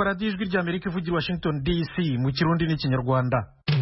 murumva radiyo ijwi ry'Amerika ivugira Washington DC mu Kirundi n'Ikinyarwanda.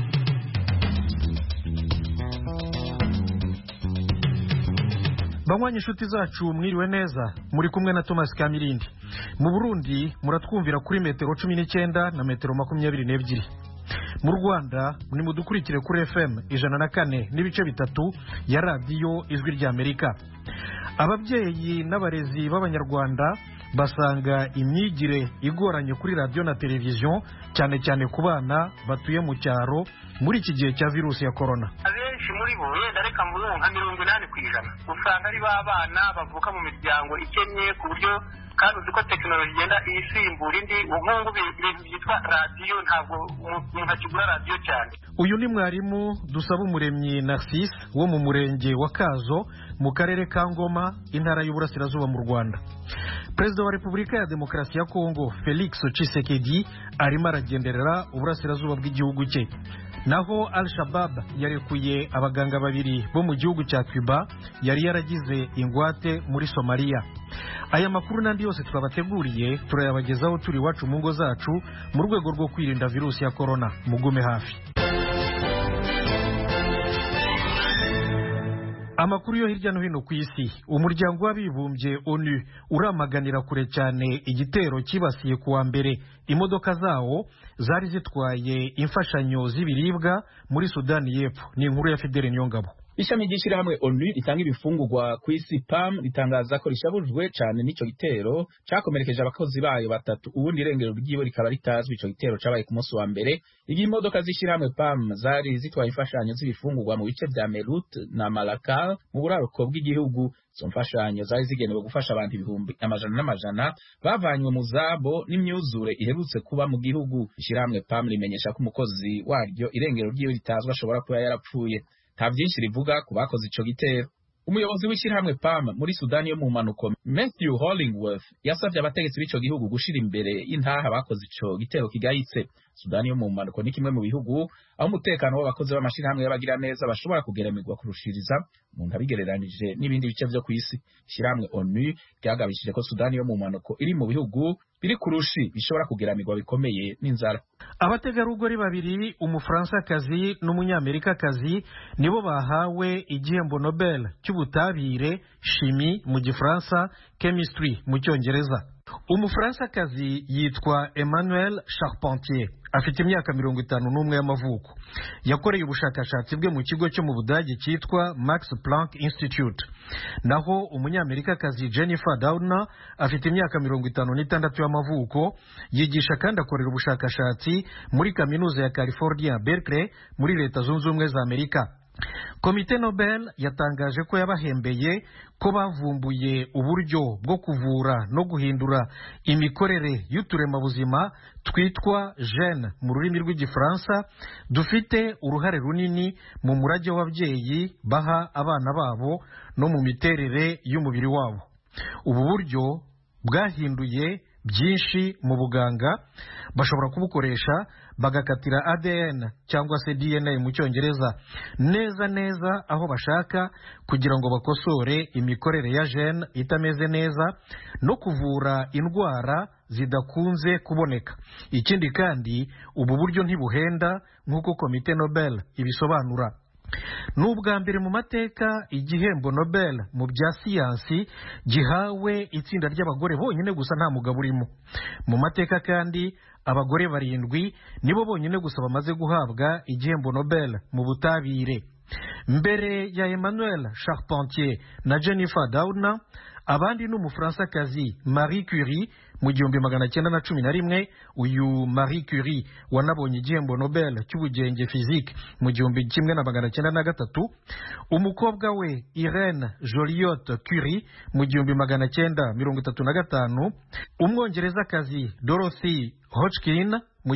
Banywanyi inshuti zacu mwiriwe neza, muri kumwe na Thomas Kamirindi. Mu Burundi muratwumvira kuri metero 19 na metero 22. Mu Rwanda ni mudukurikire kuri FM 104 n'ibice bitatu ya radiyo ijwi ry'Amerika. Ababyeyi n'abarezi b'Abanyarwanda basanga imyigire igoranye kuri radio na televiziyo cyane cyane ku bana batuye mu cyaro muri iki gihe cya virusi ya corona. Abenshi muri bo yenda reka mvuga nka 80% usanga ari babana bavuka mu miryango ikennye ku buryo kandi uziko technology igenda isimbura indi ubungu ibintu byitwa radio ntabwo umuntu akigura radio cyane. Uyu ni mwarimu Dusabumuremyi Narcisse wo mu murenge wa Kazo mu karere ka Ngoma intara y'Uburasirazuba mu Rwanda. Perezida wa Repubulika ya Demokarasi ya Kongo Felix Tshisekedi arimo aragenderera uburasirazuba bw'igihugu cye. Naho Al-Shabaab yarekuye abaganga babiri bo mu gihugu cya Cuba yari yaragize ingwate muri Somalia. Aya makuru n'andi yose twabateguriye turayabagezaho turi wacu mu ngo zacu mu rwego rwo kwirinda virusi ya corona. Mugume hafi. Amakuru yo hirya no hino ku isi. Umuryango w'abibumbye ONU uramaganira kure cyane igitero kibasiye kuwa mbere imodoka zawo zari zitwaye imfashanyo z'ibiribwa muri Sudani y'Epfo. Ni inkuru ya Fidele Nyongabo. Ishami ry'ishirahamwe ONU ritanga ibifungurwa ku isi PAM ritangaza ko rishabujwe cyane n'ico gitero cyakomerekeje abakozi bayo batatu, ubundi irengero ry'ibo rikaba ritazwi. Ico gitero cyabaye ku munsi wa mbere igihe imodoka z'ishirahamwe PAM zari zitwaye imfashanyo z'ibifungurwa mu bice vya Merut na Malakal mu buraruko bw'igihugu. Izo mfashanyo zari zigenewe gufasha abantu ibihumbi amajana n'amajana bavanywe mu zabo n'imyuzure iherutse kuba mu gihugu. Ishirahamwe PAM rimenyesha ko umukozi waryo irengero ry'iyo ritazwi ashobora kuba yarapfuye. Nta byinshi rivuga ku bakoze ico gitero. Umuyobozi w'ishirahamwe PAM muri Sudani yo mu manuko Matthew Hollingworth yasavye abategetsi b'ico gihugu gushira imbere y'intaha bakoze ico gitero kigayitse. Sudani yo mu manuko ni kimwe mu bihugu aho umutekano w'abakozi b'amashirahamwe y'abagira neza bashobora kugeremerwa kurushiriza umuntu abigereranije n'ibindi bice vyo ku isi. Ishirahamwe ONU ryagabishije ko Sudani yo mu manuko iri mu bihugu biri kurushi bishobora kugeramirwa bikomeye n'inzara. Abategarugori babiri, Umufransakazi n'Umunyamerikakazi, nibo bahawe igihembo Nobel cy'ubutabire chimie mu Gifaransa, chemistry mu Cyongereza. Umufransakazi yitwa Emmanuel Charpentier, afite imyaka 51 y'amavuko. Yakoreye ubushakashatsi bwe mu kigo cyo mu Budage cyitwa Max Planck Institute. Naho Umunyamerikakazi Jennifer Doudna afite imyaka 56 y'amavuko, yigisha kandi akorera ubushakashatsi muri kaminuza ya California Berkeley muri Leta Zunze Ubumwe za Amerika. Komite Nobel yatangaje ko yabahembeye ko bavumbuye uburyo bwo kuvura no guhindura imikorere y'uturemabuzima twitwa gene mu rurimi rw'Igifaransa dufite uruhare runini mu murage w'ababyeyi baha abana babo no mu miterere y'umubiri wabo. Ubu buryo bwahinduye byinshi mu buganga, bashobora kubukoresha bagakatira ADN cyangwa se DNA mu Cyongereza neza aho bashaka kugira ngo bakosore imikorere ya gene itameze neza no kuvura indwara zidakunze kuboneka. Ikindi kandi ubu buryo ntibuhenda nk'uko Komite Nobel ibisobanura. N'ubwa mbere mu mateka igihembo Nobel mu bya siyansi gihawe itsinda ry'abagore bonyine gusa, nta mugabo urimo. Mu mateka kandi abagore 7 nibo bonyine gusa bamaze guhabwa igihembo Nobel mu butabire. Mbere ya Emmanuel Charpentier na Jennifer Doudna, abandi n'Umufransakazi Marie Curie mu 1911. Uyu Marie Curie wanabonye igihembo Nobel cy'ubugenge physique mu 1903. Umukobwa we Irene Joliot Curie mu 1935. Umwongerezakazi Dorothy Hodgkin mu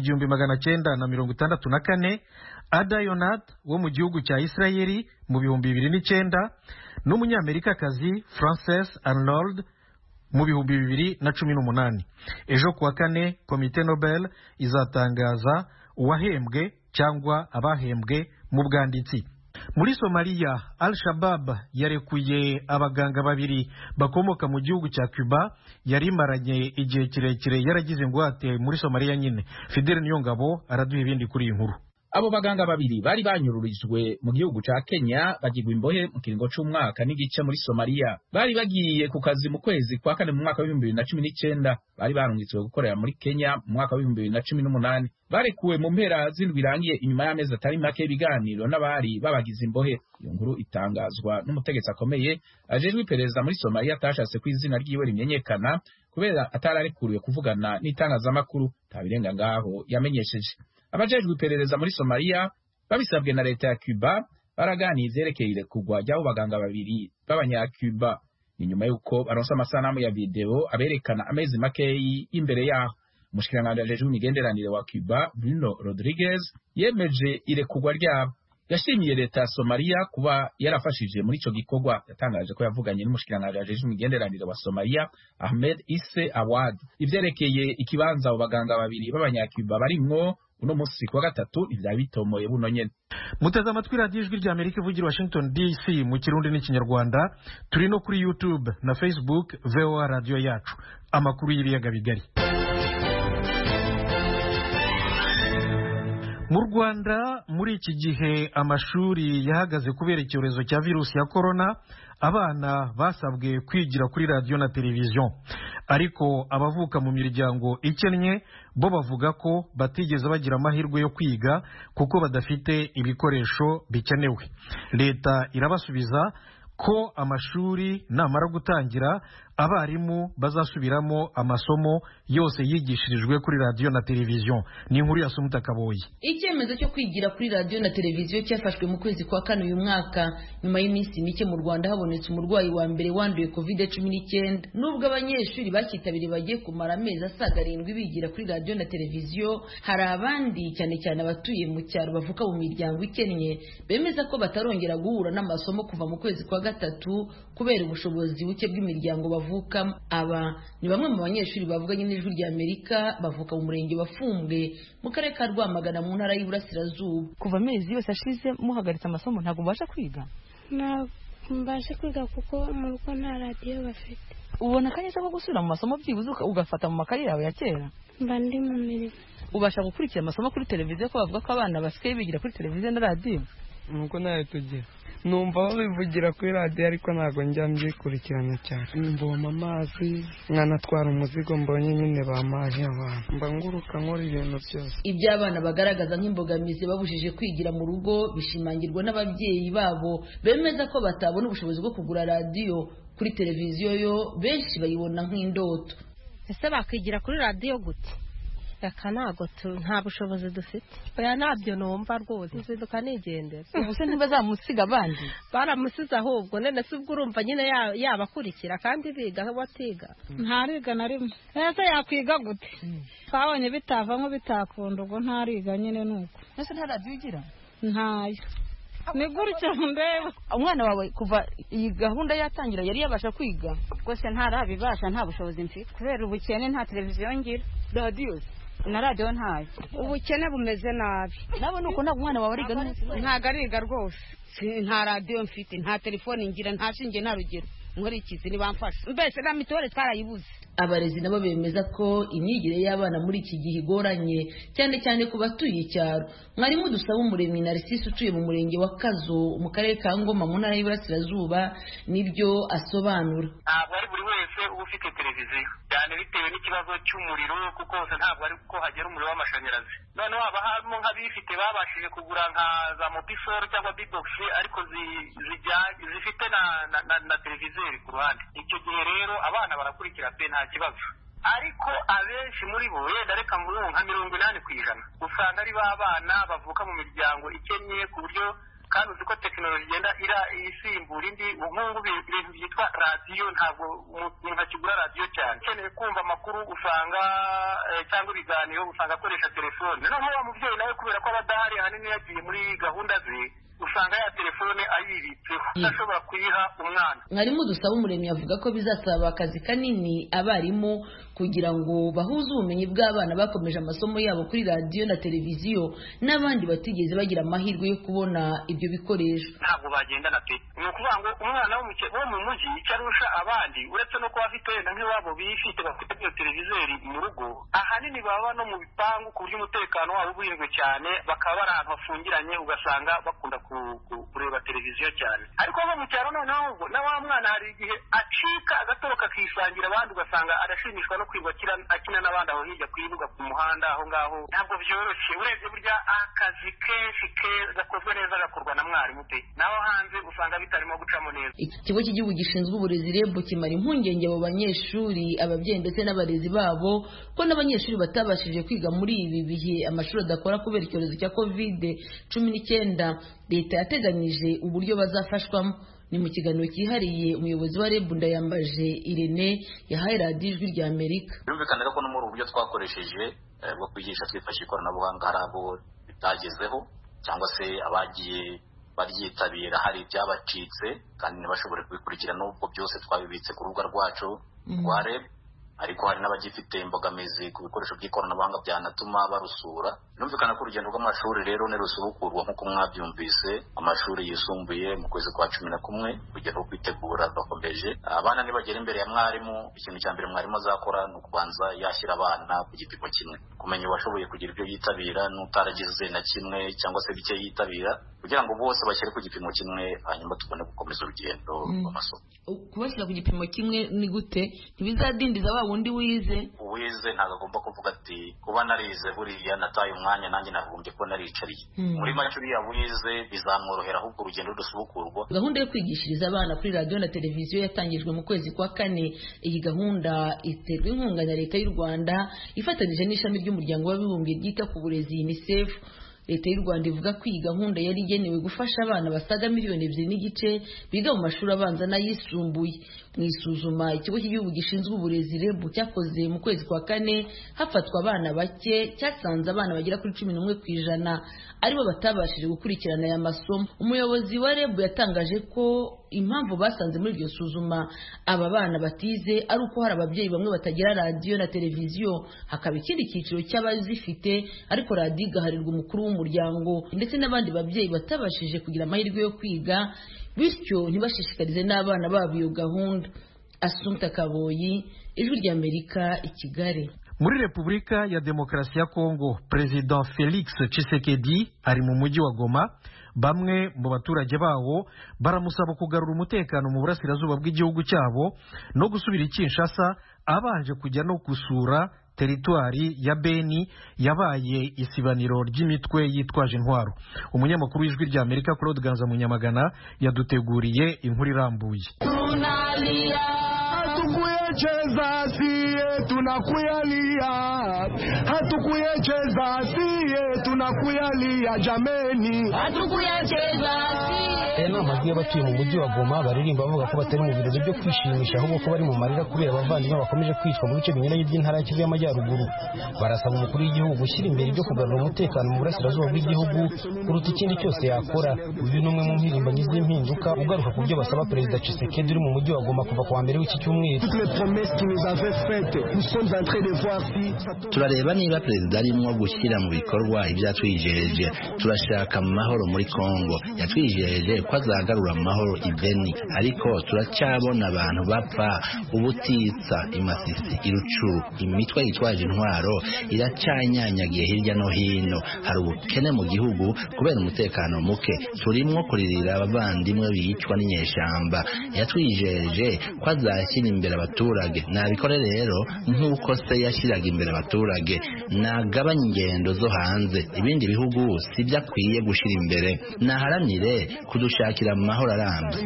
1964. Ada Yonat wo mu gihugu cya Israeli mu 2009 n'Umunyamerikakazi Frances Arnold mu 2018. Ejo kuwa kane Komite Nobel izatangaza uwahembwe cyangwa abahembwe mu bwanditsi. muri Somalia Al-Shabaab yarekuye abaganga babiri bakomoka mu gihugu cya Cuba yari imaranye igihe kirekire yaragize ingwate muri Somalia nyine. Fidel Niyongabo araduha ibindi kuri iyi nkuru. Abo baganga babiri bari banyururijwe mu gihugu ca Kenya bagirwa imbohe mu kiringo c'umwaka n'igice muri Somalia. Bari bagiye ku kazi mu kwezi kwa kane mu mwaka wa 2019. Bari barungitswe gukorera muri Kenya mu mwaka wa 2018. Barekuwe mu mpera z'indwi irangiye inyuma y'amezi atari make y'ibiganiro n'abari babagize imbohe. Iyo nkuru itangazwa n'umutegetsi akomeye ajejwe iperereza muri Somalia atashatse ko izina ryiwe rimenyekana kubera atararekuriwe kuvugana n'itangazamakuru. Tabirenga ngaho yamenyesheje. Abajejwe iperereza muri Somalia babisabwe na leta ya Cuba baraganiye ivyerekeye irekurwa ry'abo baganga babiri b'abanyacuba. Ni nyuma y'uko baronse amasanamu ya video aberekana amezi makeyi imbere yaho. Umushikiranganji ajejwe imigenderanire wa Cuba Bruno Rodriguez yemeje irekurwa ryabo. Yashimiye leta ya Somalia kuba yarafashije muri ico gikorwa. Yatangaje ko yavuganye n'umushikiranganji ajejwe imigenderanire wa Somalia Ahmed Isse Awad ivyerekeye ikibanza abo baganga babiri b'abanyacuba barimwo uno musi kwa gatatu ivya bitomoye buno nyene. Muteze amatwi radiyo ijwi rya Amerika ivugira Washington DC mu Kirundi n'Ikinyarwanda. Turi no kuri YouTube na Facebook VOA radio yacu. Amakuru y'ibiyaga bigari. Mu Rwanda muri iki gihe amashuri yahagaze kubera icyorezo cya virusi ya corona. Abana basabwe kwigira kuri radio na televiziyo, ariko abavuka mu miryango ikennye bo bavuga ko batigeze bagira amahirwe yo kwiga kuko badafite ibikoresho bikenewe. Leta irabasubiza ko amashuri namara gutangira abarimu bazasubiramo amasomo yose yigishirijwe kuri radio na televiziyo. Ni inkuru ya Sumuta Kaboyi. Icyemezo cyo kwigira kuri radio na televiziyo cyafashwe mu kwezi kwa kane uyu mwaka nyuma y'iminsi mike mu Rwanda habonetse umurwayi wa mbere wanduye COVID-19. Nubwo abanyeshuri bakitabiriye bagiye kumara amezi asaga 7 bigira kuri radio na televiziyo, hari abandi cyane cyane abatuye mu cyaro bavuka mu miryango ikennye bemeza ko batarongera guhura n'amasomo kuva mu kwezi kwa gatatu kubera ubushobozi buke bw'imiryango bavuka. Aba ni bamwe mu banyeshuri bavuganye n'ijwi rya Amerika bavuka mu murenge wa Fumbwe mu karere ka Rwamagana mu ntara y'Iburasirazuba. Kuva amezi yose ashize muhagaritse amasomo ntabwo mbasha kwiga. Mbasha kwiga kuko mu rugo nta radio bafite. Ubona kanyesha ko gusubira mu masomo byibuze ugafata mu makaye yawe ya kera. Mba ndi mu mirimo. Ubasha gukurikira amasomo kuri televiziyo ko bavuga ko abana basigaye bigira kuri televiziyo na radio. Nuko nayo tugira. Numva babivugira kuri radio ariko ntago njya mbikurikirana cyane. Mboma amazi nkanatwara umuzigo mbonye nyine bamaje abantu. Mba nguruka nkora ibintu byose. Ibyo abana bagaragaza nk'imbogamizi babujije kwigira mu rugo bishimangirwa n'ababyeyi babo bemeza ko batabona ubushobozi bwo kugura radio kuri televiziyo yo benshi bayibona nk'indoto. Ese bakwigira kuri radio gute? Aka ntago nta bushobozi dufite. Oya nabyo numva rwose nziduka nigendera. Ubuse ntibazamusiga abandi. Baramusiza ahubwo nene se ubwo urumva nyine yabakurikira kandi biga aho batiga. Ntariga na rimwe. Ese yakwiga gute? Twabonye bitava nko bitakunda ubwo ntariga nyine nuko. Ese nta radio ugira? Ntayo. Ni gutya ndeba. Umwana wawe kuva iyi gahunda yatangira yari yabasha kwiga? Rwose ntarabibasha nta bushobozi mfite kubera ubukene nta televiziyo ngira. Radio na radio ntayo. Ubukene bumeze nabi. Nabo nuko nta umwana wawe ariga ntago ariga rwose. Nta radio mfite, nta telefone ngira, nta shinge nta rugero. Nkora ikizi ni bamfasha. Mbese na mitore twarayibuze. Abarezi nabo bemeza ko imyigire y'abana muri iki gihe igoranye cyane cyane ku batuye icyaro. Mwarimu Dusaba Umuremyi Narcisse utuye mu murenge wa Kazo mu karere ka Ngoma mu ntara y'Iburasirazuba nibyo asobanura. Ntabwo ari buri wese uba ufite televiziyo cyane bitewe n'ikibazo cy'umuriro kuko ntabwo ari ko hagera umuriro w'amashanyarazi. Noneho haba harimo nk'abifite babashije kugura nka za mobisoro cyangwa bibox ariko zifite na televizeri ku ruhande. Icyo gihe rero abana barakurikira pe nta kibazo, ariko abenshi muri bo wenda reka mvuge nka 80% usanga ari b'abana bavuka mu miryango ikennye ku buryo kandi uzi ko tekinoloji igenda isimbura indi. Nk'ubu ibintu byitwa radiyo ntabwo umuntu akigura radiyo cyane, ukeneye kumva amakuru usanga cyangwa ibiganiro usanga akoresha telefone. Noneho wa mubyeyi nawe kubera ko aba adahari ahanini yagiye muri gahunda ze usanga ya telefone telefone ayibitseho udashobora kuyiha umwana. Mwarimu Dusabumuremyi avuga ko bizasaba akazi kanini abarimu kugira ngo bahuze ubumenyi bw'abana bakomeje amasomo yabo kuri radiyo na televiziyo n'abandi batigeze bagira amahirwe yo kubona ibyo bikoresho. Ntabwo bagendana pe. Ni ukuvuga ngo umwana wo mu mujyi icyo arusha abandi uretse no kuba afite wenda nk'iwabo bifite bafite iyo televizeri mu rugo, ahanini baba no mu bipangu ku buryo umutekano wabo uburinzwe cyane, bakaba bari ahantu hafungiranye ugasanga bakunda kureba televiziyo cyane. Ariko bo mu cyaro noneho ubwo na wa mwana hari igihe acika agatoroka akisangira abandi ugasanga arashimishwa no kwigwa akina n'abandi aho hirya kwibuga ku muhanda aho ngaho. Ntabwo byoroshye, urebye burya akazi kenshi gakozwe neza gakorwa na mwarimu pe, naho hanze usanga bitarimo gucamo neza. Ikigo cy'igihugu gishinzwe uburezi REB kimara impungenge abo banyeshuri, ababyeyi ndetse n'abarezi babo ko n'abanyeshuri batabashije kwiga muri ibi bihe amashuri adakora kubera icyorezo cya COVID-19. Leta yateganyije uburyo bazafashwamo. Ni mu kiganiro cyihariye umuyobozi wa REB Ndayambaje Irene yahaye radiyo Ijwi rya Amerika. Birumvikana ko no muri uburyo twakoresheje bwo kwigisha twifashishije ikoranabuhanga hari abo bitagezeho cyangwa se abagiye baryitabira hari ibyabacitse kandi ntibashobore kubikurikirana, n'ubwo byose twabibitse ku rubuga rwacu rwa REB, ariko hari n'abagifite imbogamizi ku bikoresho by'ikoranabuhanga byanatuma barusura. Birumvikana ko urugendo rw'amashuri rero nirusubukurwa nk'uko mwabyumvise, amashuri yisumbuye mu kwezi kwa 11 kugera aho kwitegura bakomeje. Abana nibagera imbere ya mwarimu, ikintu cya mbere mwarimu azakora ni ukubanza yashyira abana ku gipimo kimwe, kumenya uwashoboye kugira ibyo yitabira n'utaragize na kimwe cyangwa se bike yitabira, kugira ngo bose bashyire ku gipimo kimwe, hanyuma tubone gukomeza urugendo rw'amasomo. Kubashyira ku gipimo kimwe ni gute? Ntibizadindiza wa wundi wize ntabwo agomba kuvuga ati kuba narize buriya nataye umwanya nanjye navumbye ko naricariye. Muri make uriya wize bizamworohera ahubwo urugendo rusubukurwa. Gahunda yo kwigishiriza abana kuri radiyo na televiziyo yatangijwe mu kwezi kwa 4. Iyi gahunda iterwa inkunga na Leta y'u Rwanda ifatanyije n'ishami ry'umuryango w'abibumbye ryita ku burezi UNICEF. Leta y'u Rwanda ivuga ko iyi gahunda yari igenewe gufasha abana basaga 2.5 miliyoni biga mu mashuri abanza n'ayisumbuye. Mu isuzuma ikigo cy'igihugu gishinzwe uburezi REB cyakoze mu kwezi kwa 4 hafatwa abana bake, cyasanze abana bagera kuri 11% aribo batabashije gukurikirana aya masomo. Umuyobozi wa REB yatangaje ko impamvu basanze muri iryo suzuma aba bana batize ari uko hari ababyeyi bamwe batagira radiyo na televiziyo, hakaba ikindi cyiciro cy'abazifite ariko radiyo igaharirwa umukuru w'umuryango, ndetse n'abandi babyeyi batabashije kugira amahirwe yo kwiga, bityo ntibashishikarize n'abana babo iyo gahunda. Assumpta Kaboyi, Ijwi rya Amerika, i Kigali. Muri Repubulika ya Demokarasi ya Kongo, President Felix Tshisekedi ari mu mujyi wa Goma. Bamwe mu baturage bawo baramusaba kugarura umutekano mu burasirazuba bw'igihugu cyabo no gusubira i Kinshasa, abanje kujya no gusura teritwari ya Beni yabaye isibaniro ry'imitwe yitwaje intwaro. Umunyamakuru w'Ijwi rya Amerika Claude Ganza Munyamagana yaduteguriye inkuru irambuye. Hatukuyecheza siye tunakuyalia, hatukuyecheza siye tunakuyalia jameni, hatukuyecheza siye. Aya ni amajwi y'abatuye mu mujyi wa Goma baririmba bavuga ko batari mu birori byo kwishimisha ahubwo ko bari mu marira kubera abavandimwe bakomeje kwicwa mu bice binyuranye by'intara ya Kivu y'Amajyaruguru. Barasaba umukuru w'igihugu gushyira imbere ibyo kugarura umutekano mu burasirazuba bw'igihugu kuruta ikindi cyose yakora. Uyu ni umwe mu mpirimbanyi z'impinduka ugaruka ku byo basaba Perezida Tshisekedi uri mu mujyi wa Goma kuva ku wa mbere w'iki cyumweru. Turareba niba perezida arimo gushyira mu bikorwa ibyatwijeje. Turashaka amahoro muri Kongo, yatwijeje ko azagarura amahoro i Beni, ariko turacyabona abantu bapfa ubutitsa imasisi irucuru. Imitwe yitwaje intwaro iracyanyanyagiye hirya no hino, hari ubukene mu gihugu kubera umutekano muke. Turimo kuririra abavandimwe bicwa n'inyeshyamba. Yatwijeje ko azashyira imbere abaturage, nabikore rero nk'uko se yashyiraga imbere abaturage. Nagabanya ingendo zo hanze, ibindi bihugu sibyo akwiye gushyira imbere. Naharanire kudushakira amahoro arambye.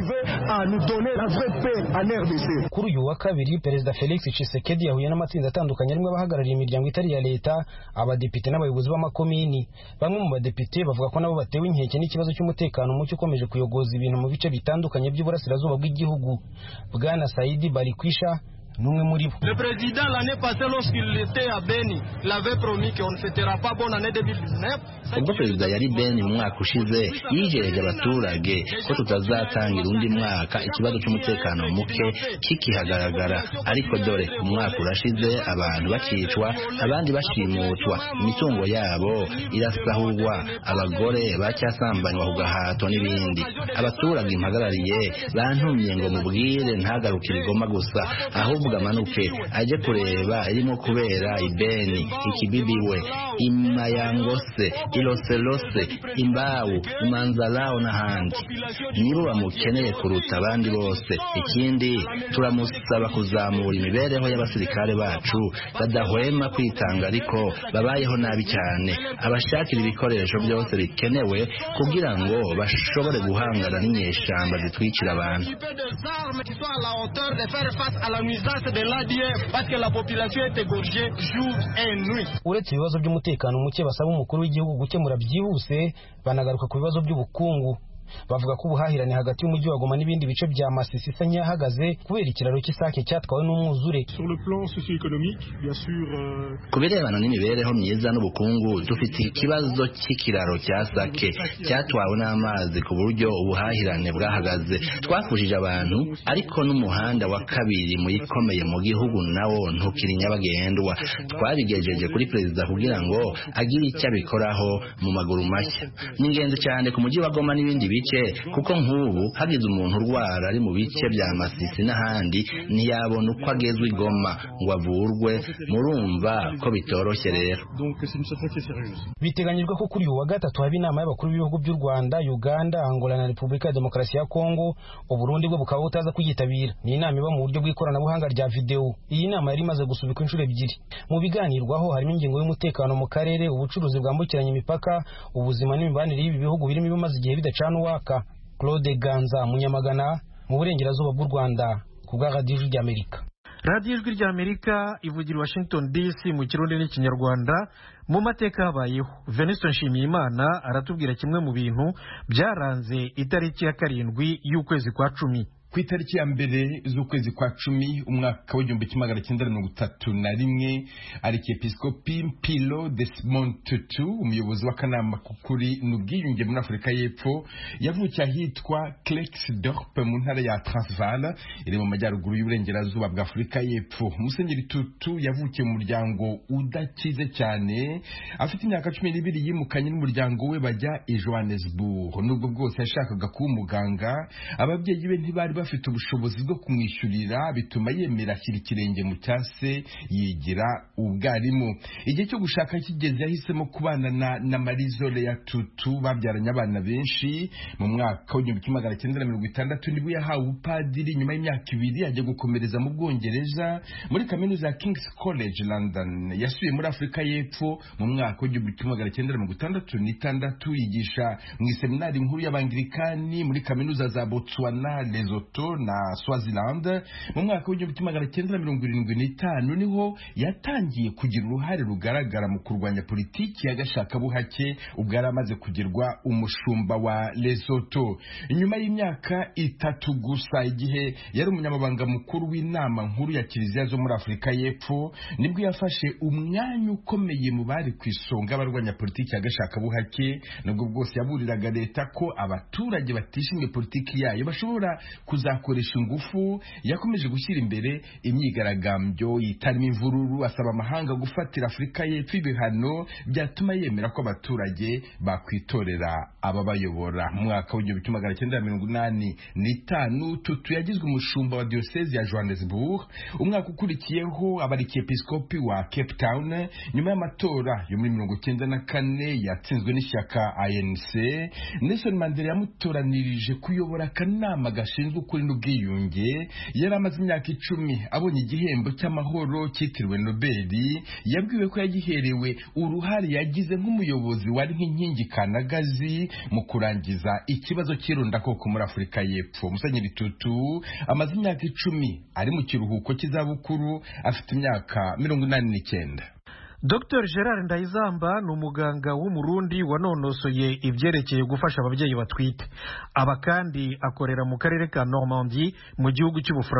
Kuri uyu wa kabiri Perezida Felix Tshisekedi yahuye n'amatsinda atandukanye arimo abahagarariye imiryango itari ya leta, abadepite n'abayobozi b'amakomini. Bamwe mu badepite bavuga ko nabo batewe inkeke n'ikibazo cy'umutekano muke ukomeje kuyogoza ibintu mu bice bitandukanye by'uburasirazuba bw'igihugu. Bwana Saidi Barikwisha n'umwe muri bo. Le président l'année passée lorsqu'il était à Beni l'avait promis qu'on ne fêtera pas bonne année 2019. ubwo perezida yari Beni mu mwaka ushize yijeje abaturage ko tutazatangira undi mwaka ikibazo cy'umutekano muke kikihagaragara, ariko dore umwaka urashize abantu bakicwa, abandi bashimutwa, imitungo yabo irasahurwa, abagore bacyasambanywa ku gahato n'ibindi. Abaturage impagarariye bantumye ngo mubwire ntagarukire Goma gusa, ahubwo amanuke ajye kureba irimo kubera ibeni, ikibibiwe, imayangose, iloselose, imbawu, imanzalao n'ahandi. Nibo bamukeneye kuruta abandi bose. Ikindi turamusaba kuzamura imibereho y'abasirikare bacu badahwema kwitanga, ariko babayeho nabi cyane, abashakira ibikoresho byose bikenewe kugira ngo bashobore guhangana n'inyeshyamba zitwikira abantu. Uretse ibibazo by'umutekano muke basaba umukuru w'igihugu gukemura byihuse, banagaruka ku bibazo by'ubukungu. Bavuga ko ubuhahirane hagati y'umujyi wa Goma n'ibindi bice bya Masisi isa nk'iyahagaze kubera ikiraro cy'Isake cyatwawe n'umwuzure. Ku birebana n'imibereho myiza n'ubukungu, dufite ikibazo cy'ikiraro cya Sake cyatwawe n'amazi ku buryo ubuhahirane bwahagaze. Twafushije abantu, ariko n'umuhanda wa kabiri mu ikomeye mu gihugu nawo ntukiri nyabagendwa. Twabigejeje kuri perezida kugira ngo agire icyo abikoraho mu maguru mashya. Ni ingenzi cyane ku mujyi wa Goma n'ibindi bice, kuko nk'ubu hagize umuntu urwara ari mu bice bya Masisi n'ahandi ntiyabona uko agezwa i Goma ngo avurwe. Murumva ko bitoroshye rero. Biteganyijwe ko kuri uyu wa gatatu haba inama y'abakuru b'ibihugu by'u Rwanda, Uganda, Angola na Repubulika ya Demokarasi ya Kongo. Uburundi bwo bukaba butaza kuyitabira. Ni inama iba mu buryo bw'ikoranabuhanga rya video. Iyi nama yari imaze gusubikwa inshuro ebyiri. Mu biganirwaho harimo ingingo y'umutekano mu karere, ubucuruzi bwambukiranya imipaka, ubuzima n'imibanire y'ibi bihugu birimo ibimaze igihe bidacana uwaka. Claude Ganza, Munyamagana, mu burengerazuba bw'u Rwanda, ku bwa Radio Ijwi ry'Amerika. Radio Ijwi ry'Amerika ivugira Washington DC mu Kirundi n'Ikinyarwanda. Mu mateka habayeho, Venuste Nshimiyimana aratubwira kimwe mu bintu byaranze itariki ya 7 y'ukwezi kwa 10. Ku itariki ya mbere z'ukwezi kwa 10 umwaka w'1931 Archiepiscopi Mpilo Desmond Tutu, umuyobozi w'akanama k'ukuri n'ubwiyunge muri Afurika y'Epfo, yavukiye ahitwa Klerksdorp mu ntara ya Transvaal iri mu majyaruguru y'uburengerazuba bwa Afurika y'Epfo. Musenyeri Tutu yavukiye mu muryango udakize cyane, afite imyaka 12 yimukanye n'umuryango we bajya i Johannesburg. Nubwo bwose yashakaga kuba umuganga, ababyeyi be ntibari bafite ubushobozi bwo kumwishyurira, bituma yemera ashyira ikirenge mu cyase yigira ubwarimu. Igihe cyo gushaka kigeze yahisemo kubana na Marizole ya Tutu, babyaranye abana benshi. Mu mwaka w'1960 nibwo yahawe upadiri. Nyuma y'imyaka 2 ajya gukomereza mu Bwongereza muri kaminuza ya King's College London. Yasubiye muri Afurika y'Epfo mu mwaka w'1966 yigisha mu iseminari nkuru y'Abanglikani muri kaminuza za Botswana, Lesotho na Swaziland. Mu mwaka w'1975 niho yatangiye kugira uruhare rugaragara mu kurwanya politiki y'agashakabuhake ubwo yari amaze kugirwa umushumba wa Lesotho. Nyuma y'imyaka 3 gusa, igihe yari umunyamabanga mukuru w'inama nkuru ya Kiliziya zo muri Afurika y'Epfo, nibwo yafashe umwanya ukomeye mu bari ku isonga abarwanya politiki y'agashakabuhake. Nubwo bwose yaburiraga leta ko abaturage batishimiye politiki yayo bashobora kuzakoresha ingufu, yakomeje gushyira imbere imyigaragambyo itarimo imvururu, asaba amahanga gufatira Afurika y'Epfo ibihano byatuma yemera ko abaturage bakwitorera ababayobora. Mu mwaka w'1985 Tutu yagizwe umushumba wa diocese ya Johannesburg. Umwaka ukurikiyeho Archiepiscopi wa Cape Town. Nyuma y'amatora yo muri 1994 yatsinzwe n'ishyaka ANC, Nelson Mandela yamutoranirije kuyobora akanama gashinzwe ukuri n'ubwiyunge. Yari amaze imyaka 10 abonye igihembo cy'amahoro cyitiriwe Nobel. Yabwiwe ko yagiherewe uruhare yagize nk'umuyobozi wari nk'inkingi kanagazi mu kurangiza ikibazo cy'irondakoko muri Afurika y'Epfo. Musenyeri Tutu amaze imyaka 10 ari mu kiruhuko cy'izabukuru, afite imyaka 89. Dr Gerard Ndayizamba ni umuganga w'umurundi wanonosoye ibyerekeye gufasha ababyeyi batwite. Aba kandi akorera mu karere ka Normandie mu gihugu cy'Ubufaransa.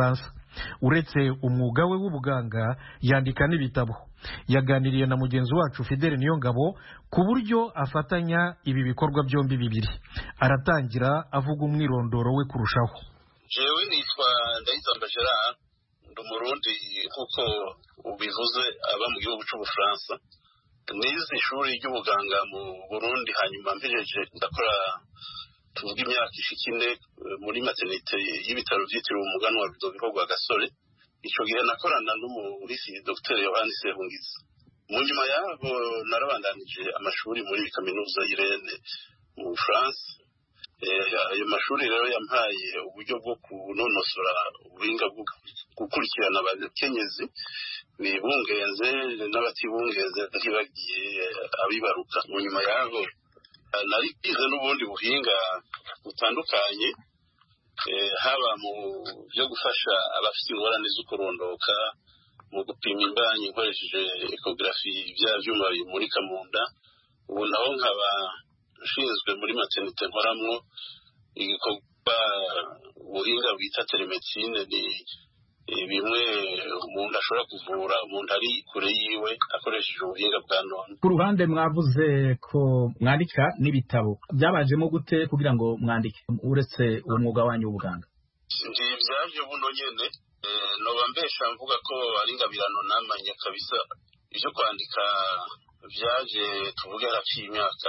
uretse umwuga we w'ubuganga yandika n'ibitabo. Yaganiriye na mugenzi wacu Fidele Niyongabo ku buryo afatanya ibi bikorwa byombi bibiri. Aratangira avuga umwirondoro we kurushaho. Jewe nitwa Ndayizamba Gerard, ndi Umurundi kuko ubivuze aba mu gihugu cy'Ubufaransa. Nize ishuri ry'ubuganga mu Burundi, hanyuma mpejeje ndakora tuvuga imyaka ishikine muri maternité y'ibitaro byitiriwe umuganwa wa Rudoviko Rwagasore. Ico gihe nakorana n'umurisi Dr. Yohani Sehungiza. Mu nyuma yabo narabandanije amashuri muri kaminuza y'Irene mu France. Ayo mashuri rero yampaye uburyo bwo kunonosora ubuhinga bwo gukurikirana abakenyezi bibungenze n'abatibungenze ntibagiye abibaruka. Mu nyuma yabo narigize n'ubundi buhinga butandukanye, haba mu byo gufasha abafite ingorane zo kurondoka, mu gupima imbanyi nkoresheje ecography bya vyuma bimurika mu nda. Ubu naho nkaba nshinzwe muri maternité nkoramwo igikorwa ubuhinga bwita telemedicine. Ni bimwe umuntu ashobora kuvura umuntu ari kure yiwe akoresheje ubuhinga bwa none. Ku ruhande mwavuze ko mwandika n'ibitabo, byabajemo gute kugira ngo mwandike uretse uwo mwuga wanyu w'ubuganga? Byaje buno nyene, noba mbesha mvuga ko ari ingabirano namanye kabisa. Ivyo kwandika vyaje tuvuge haciye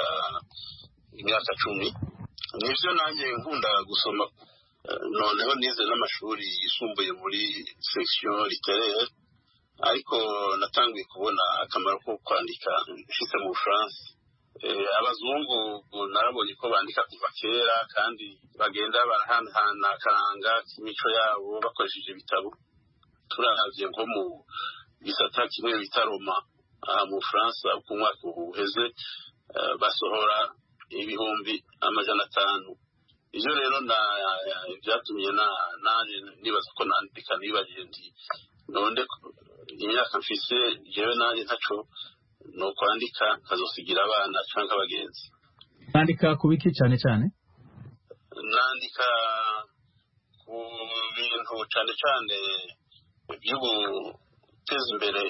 imyaka 10. Nivyo nanjye nkunda gusoma. Noneho nize n'amashuri yisumbuye muri section littéraire, ariko natangiye kubona akamaro ko kwandika nshitse mu France. Abazungu narabonye ko bandika kuva kera kandi bagenda barahanahana akaranga k'imico yabo bakoresheje ibitabo. Turavye nko mu gisata kimwe bita Roma mu France, ku mwaka uheze basohora 500. Iyo rero byatumye nanje nibaza ko nandika, nibajije nti none imyaka mfise jewe nanje ntaco no kwandika kazosigira abana canke abagenzi. Nandika ku biki cyane cyane? Nandika ku bintu cyane cyane byo guteza imbere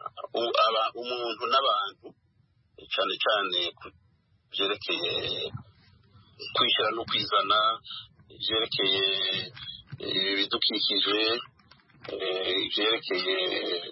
umuntu n'abantu, cyane cyane byerekeye kwishyira no kwizana, byerekeye ibidukikije, byerekeye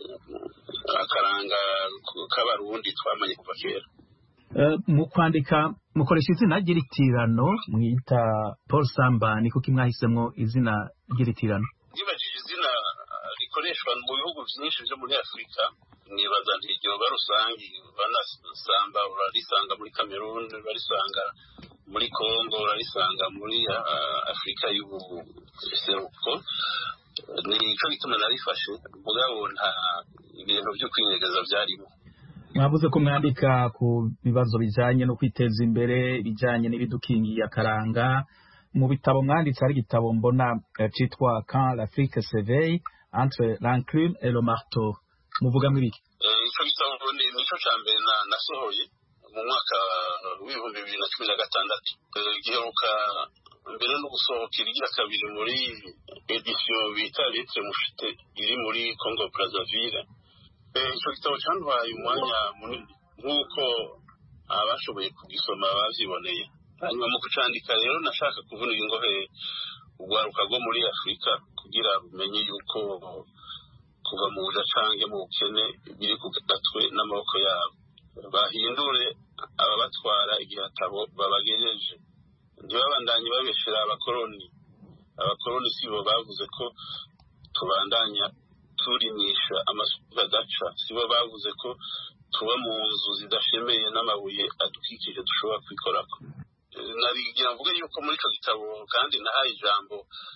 akaranga k'abarundi twamanye kuva kera. Mu kwandika mukoresha izina ry'iritirano mwita Paul Samba, niko kimwahisemwo izina ry'iritirano? Nibajije izina rikoreshwa mu bihugu byinshi byo muri Afurika, nibaza nti iryo barusangi banasamba urarisanga muri Cameroon, barisanga muri Congo, urarisanga muri Afurika y'ubuseruko. Nico gituma narifashe, mugabo nta ibintu byo kwinyegeza byarimo. Mwavuze ko mwandika ku bibazo bijanye no kwiteza imbere, bijanye n'ibidukingiye akaranga. Mu bitabo mwanditse hari igitabo mbona citwa Quand l'Afrique s'éveille entre l'enclume et le marteau. Muvuga mw'ibiki? Ico gitabo nico cambere nasohoye mu mwaka w'ibihumbi 2016. Giheruka mbere no gusohokera igira kabiri muri edition bita Lettre Mushite iri muri Congo Brazzaville. Ico gitabo cantwaye umwanya munini nk'uko abashoboye kugisoma bavyiboneye. Hanyuma mu kucandika rero nashaka kuvuna ingohe urwaruka rwo muri Afurika kugira umenye yuko kuva mu buja canke mu bukene biri ku gatwe n'amaboko yabo. Bahindure ababatwara igihatabo babagejeje, ntibabandanye babeshera abakoroni. Abakoroni sibo bavuze ko tubandanya turimisha amasuka adaca, sibo bavuze ko tuba mu nzu zidashemeye n'amabuye adukikije dushobora kwikorako. Narigira mvuge yuko muri ico gitabo kandi nahaye ijambo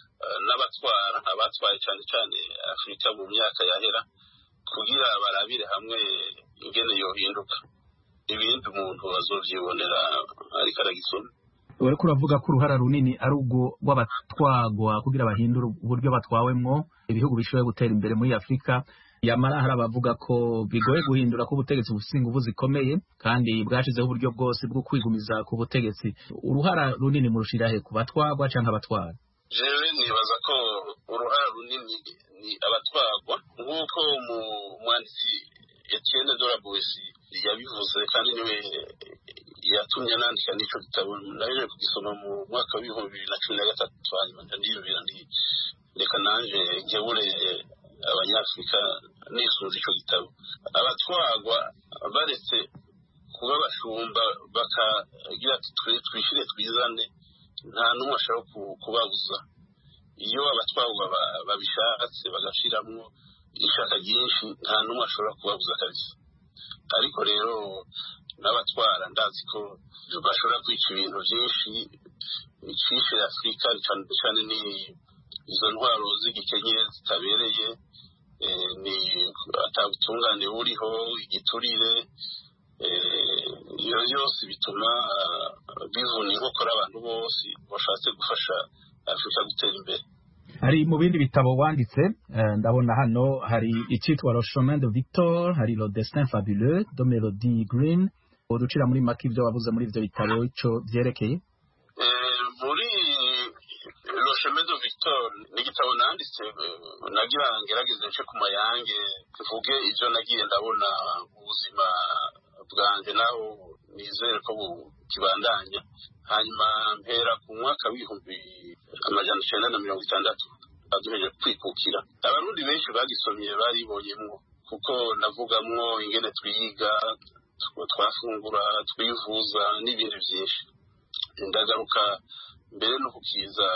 abatwaye cyane cyane Afurika mu myaka yahera, kugira barabire hamwe ingene yohinduka. Ibindi umuntu azovyibonera ariko aragisoma. Uriko uravuga ko uruhara runini ari ubwo rw'abatwagwa kugira bahindura uburyo batwawemwo ibihugu bishoboye gutera imbere muri Afurika. Yamara hari abavuga ko bigoye guhindura ko ubutegetsi bufite ingufu zikomeye kandi bwashizeho uburyo bwose bwo kwigumiza ku butegetsi. Uruhara runini murushira he, ku batwagwa canke abatwara? Jewe nibaza ko uruhara runini ni abatwagwa nk'uko umwanditsi Etienne Doraboisi yabivuze kandi niwe yatumye nandika n'ico gitabo naje kugisoma mu mwaka wa 2013 hanyuma ndiyumvira reka nanje nkebure abanyafrika nisunze ico gitabo abatwagwa baretse kuba bashumba bakagira ati twishire twizane nta n'umwe ashaka kubabuza iyo abatwagwa babishatse bagashiramwo ishaka ryinshi nta n'umwe ashobora kubabuza kabisa ariko rero n'abatwara ndazi ko bashobora kwica ibintu byinshi icishe Afurika cyane ni izo ntwaro z'igikenye zitabereye ni atabutungane buriho igiturire iyo yose bituma bivuna inkokora abantu bose bashatse gufasha Afurika gutera imbere. Hari mu bindi bitabo wanditse ndabona hano hari icyitwa Le Chemin de Victor, hari Le Destin Fabuleux de Melody Green. Uducira muri make ibyo wabuze muri ibyo bitabo ico byerekeye? Muri Le Chemin de Victor ni igitabo nanditse nagira ngerageze nce ku mayange tuvuge ivyo nagiye ndabona ubuzima bwanje naho nizere ko kibandanya hanyuma mpera ku mwaka w'ibihumbi amajana 960 aduheje kwikukira abarundi benshi bagisomye baribonyemwo kuko navugamwo ingene twiga twafungura twivuza n'ibindi byinshi ndagaruka mbere no kukiza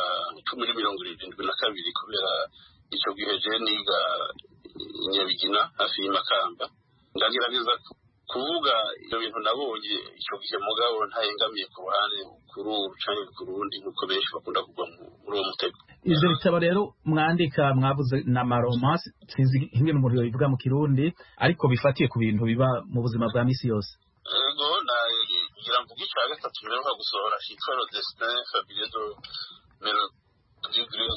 1972 kubera ico gihe je niga Nyabigina hafi y'Imakamba ndagerageza kuvuga ibyo bintu nabonye icyo gihe mugabo ntayengamiye ku ruhande kuri urucanye ku rundi nkuko benshi bakunda kugwa muri uwo mutego. Ibyo bitabo rero mwandika mwavuze na romance sinzi imwe mu buryo bivuga mu Kirundi ariko bifatiye ku bintu biba mu buzima bwa misi yose. Ego ngira mvuga icya gatatu rero gusohora cyitwa Le Destin Fabuleux de Melody Green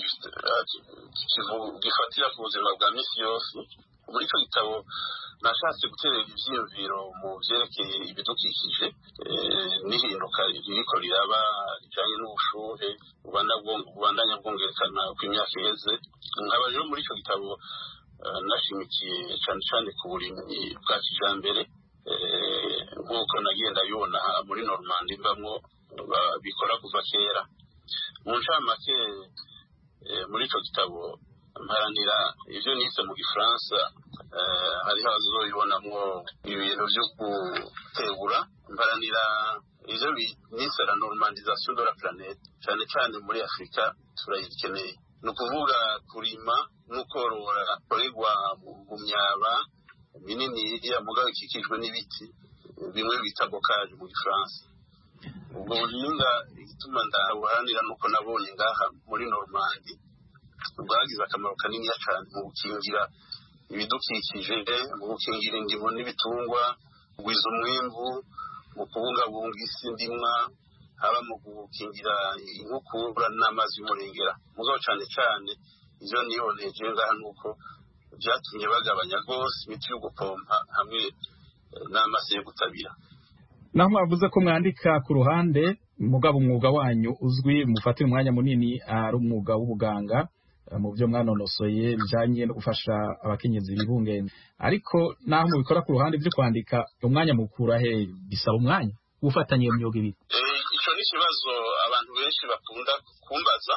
gifatira ku buzima bwa misi yose. Muri icyo gitabo nashatse guterera ivyiyumviro mu vyerekeye ibidukikije n'ihinduka ririko riraba rijanye n'ubushuhe ubandanya bwongerekana kw'imyaka iheze nkaba rero muri ico gitabo nashimikiye cane cane ku burimyi bwa kijambere nk'uko nagiye ndabibona muri Normandie mbamwo bikora kuva kera mu ncamake muri ico gitabo mparanira ivyo nise mu Gifaransa hariho azoyibonamwo ibintu vyo gutegura mparanira ivyo nise la normalisation de la planète cyane cyane muri Afurika turayikeneye ni ukuvuga kurima n'ukorora koregwa mu myaba minini ya mugabo ikikijwe n'ibiti bimwe bita bocage mu Gifaransa ubwo buhinga igituma ndabuharanira nuko nabonye ngaha muri Normandie bwagize akamaro kanini cyane mu gukingira ibidukikije mu gukingira indimo n'ibitungwa kugwiza umwimbu mu kubungabunga isi ndimwa haba mu gukingira inkukura n'amazi y'umurengera mugabo cyane cyane ivyo niboneje ngaha nuko byatumye bagabanya rwose imiti yo gupompa hamwe n'amazi yo gutabira. Naho mwavuze ko mwandika ku ruhande mugabo umwuga wanyu uzwi mufatira umwanya munini ari umwuga w'ubuganga mu byo mwanonosoye bijanye no gufasha abakenyezi bibungenze ariko naho mubikora ku ruhande byo kwandika umwanya mukura he bisaba umwanya ufatanye iyo myuga ibiri. Ico ni kibazo abantu benshi bakunda kumbaza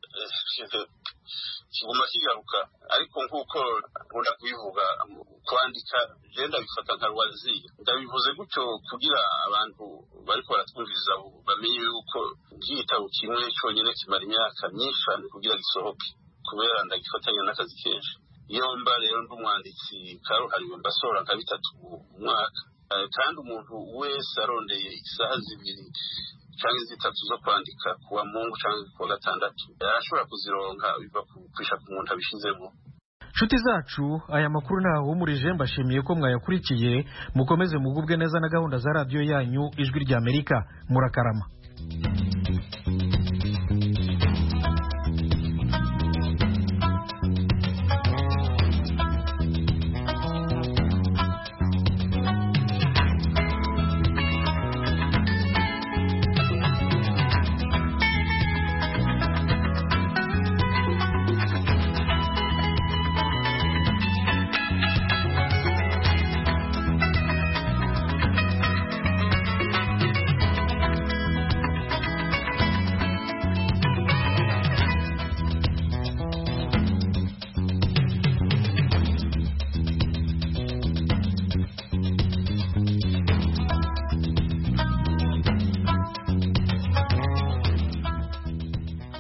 kiguma kigaruka ariko nk'uko nkunda kubivuga kwandika je ndabifata nka rwazi ndabivuze gutyo kugira abantu bariko baratwumviriza bamenye yuko igitabo kimwe cyonyine kimara imyaka myinshi cyane kugira gisohoke kubera ndagifatanya n'akazi kenshi iyo mba rero ndumwanditsi karuhariwe mbasohora nka 3 mu mwaka kandi umuntu wese arondeye isaha 2 cyangwa 3 zo kwandika kuwa Mungu cyangwa kuwa gatandatu arashobora kuzironka biva kwisha ku muntu abishizemo. Nshuti zacu aya makuru nahumurije mbashimiye ko mwayakurikiye mukomeze mugubwe neza na gahunda za radio yanyu Ijwi ry'Amerika murakarama.